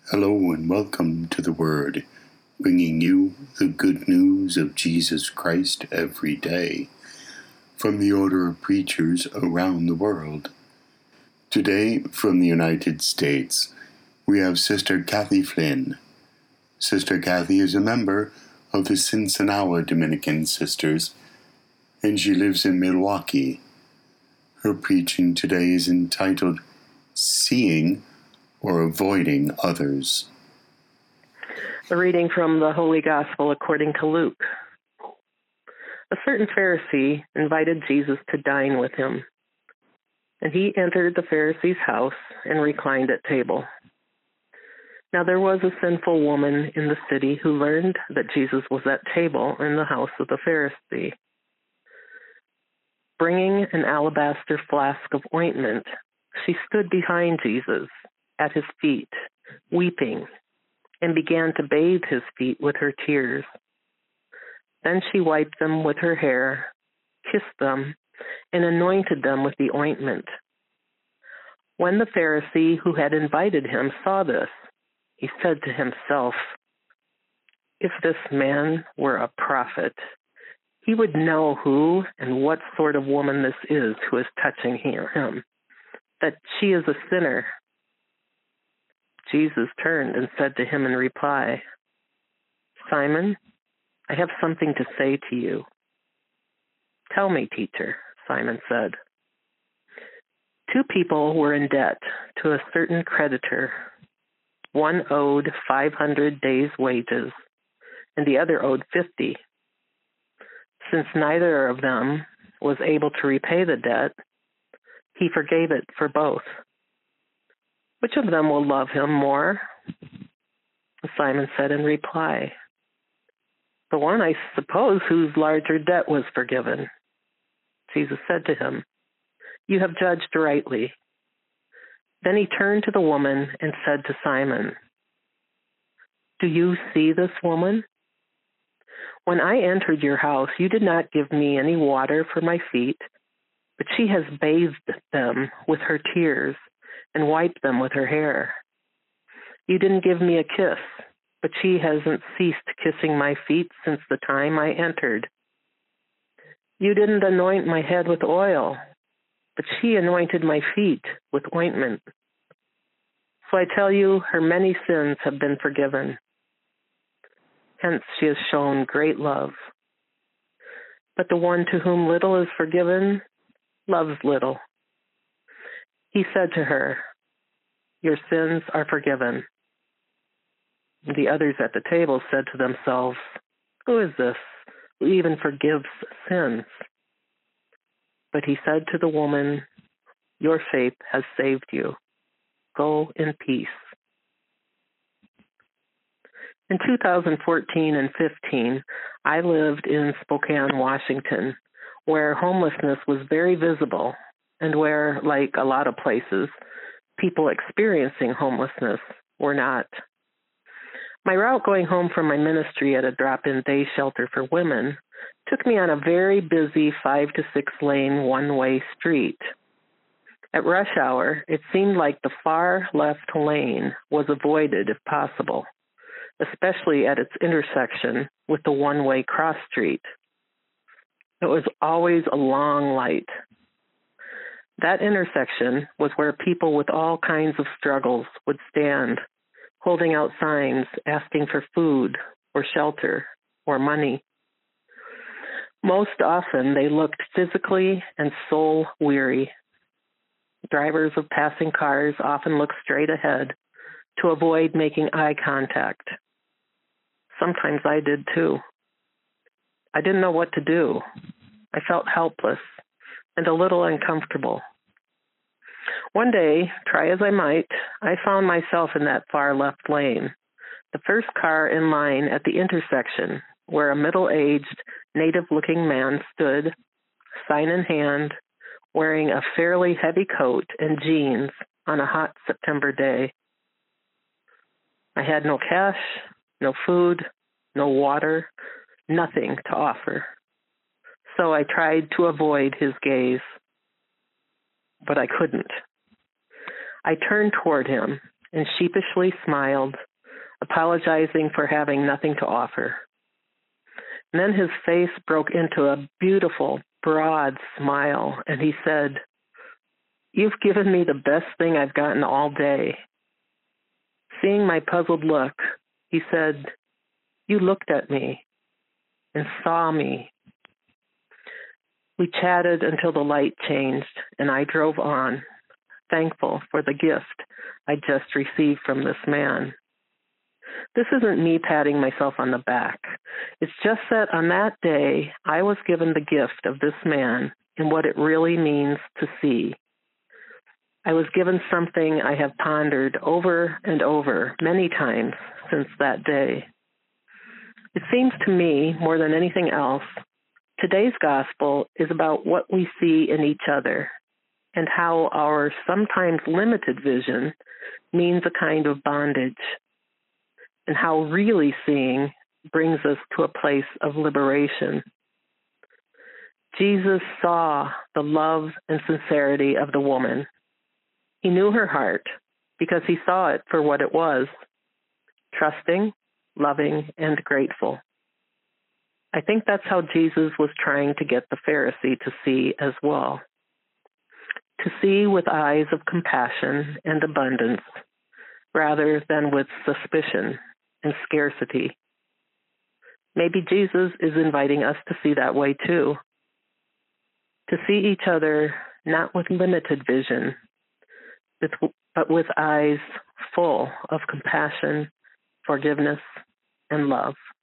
Hello and welcome to the Word, bringing you the good news of Jesus Christ every day from the order of preachers around the world. Today, from the United States, we have Sister Kathy Flynn. Sister Kathy is a member of the Sinsinawa Dominican Sisters, and she lives in Milwaukee. Her preaching today is entitled Seeing or Avoiding Others. A reading from the Holy Gospel according to Luke. A certain Pharisee invited Jesus to dine with him, and he entered the Pharisee's house and reclined at table. Now there was a sinful woman in the city who learned that Jesus was at table in the house of the Pharisee. Bringing an alabaster flask of ointment, she stood behind Jesus at his feet, weeping, and began to bathe his feet with her tears. Then she wiped them with her hair, kissed them, and anointed them with the ointment. When the Pharisee who had invited him saw this, he said to himself, "If this man were a prophet, he would know who and what sort of woman this is who is touching him, that she is a sinner." Jesus turned and said to him in reply, "Simon, I have something to say to you." "Tell me, teacher," Simon said. Two people were in debt to a certain creditor. One owed 500 days' wages, and the other owed 50. Since neither of them was able to repay the debt, he forgave it for both. "Which of them will love him more?" Simon said in reply, "The one, I suppose, whose larger debt was forgiven." Jesus said to him, "You have judged rightly." Then he turned to the woman and said to Simon, "Do you see this woman? When I entered your house, you did not give me any water for my feet, but she has bathed them with her tears and wiped them with her hair. You didn't give me a kiss, but she hasn't ceased kissing my feet since the time I entered. You didn't anoint my head with oil, but she anointed my feet with ointment. So I tell you, her many sins have been forgiven. Hence she has shown great love. But the one to whom little is forgiven loves little." He said to her, "Your sins are forgiven." The others at the table said to themselves, "Who is this who even forgives sins?" But he said to the woman, "Your faith has saved you. Go in peace." In 2014 and 15, I lived in Spokane, Washington, where homelessness was very visible and where, like a lot of places, people experiencing homelessness were not. My route going home from my ministry at a drop-in day shelter for women took me on a very busy 5 to 6 lane one-way street. At rush hour, it seemed like the far left lane was avoided if possible, especially at its intersection with the one-way cross street. It was always a long light. That intersection was where people with all kinds of struggles would stand, holding out signs asking for food or shelter or money. Most often, they looked physically and soul-weary. Drivers of passing cars often looked straight ahead to avoid making eye contact. Sometimes I did too. I didn't know what to do. I felt helpless and a little uncomfortable. One day, try as I might, I found myself in that far left lane, the first car in line at the intersection where a middle-aged, native-looking man stood, sign in hand, wearing a fairly heavy coat and jeans on a hot September day. I had no cash, no food, no water, nothing to offer. So I tried to avoid his gaze, but I couldn't. I turned toward him and sheepishly smiled, apologizing for having nothing to offer. And then his face broke into a beautiful, broad smile, and he said, "You've given me the best thing I've gotten all day." Seeing my puzzled look, he said, "You looked at me and saw me." We chatted until the light changed, and I drove on, thankful for the gift I just received from this man. This isn't me patting myself on the back. It's just that on that day, I was given the gift of this man and what it really means to see. I was given something I have pondered over and over many times since that day. It seems to me, more than anything else, today's gospel is about what we see in each other and how our sometimes limited vision means a kind of bondage, and how really seeing brings us to a place of liberation. Jesus saw the love and sincerity of the woman. He knew her heart because he saw it for what it was, trusting, loving, and grateful. I think that's how Jesus was trying to get the Pharisee to see as well. To see with eyes of compassion and abundance, rather than with suspicion and scarcity. Maybe Jesus is inviting us to see that way too. To see each other not with limited vision, but with eyes full of compassion, forgiveness, and love.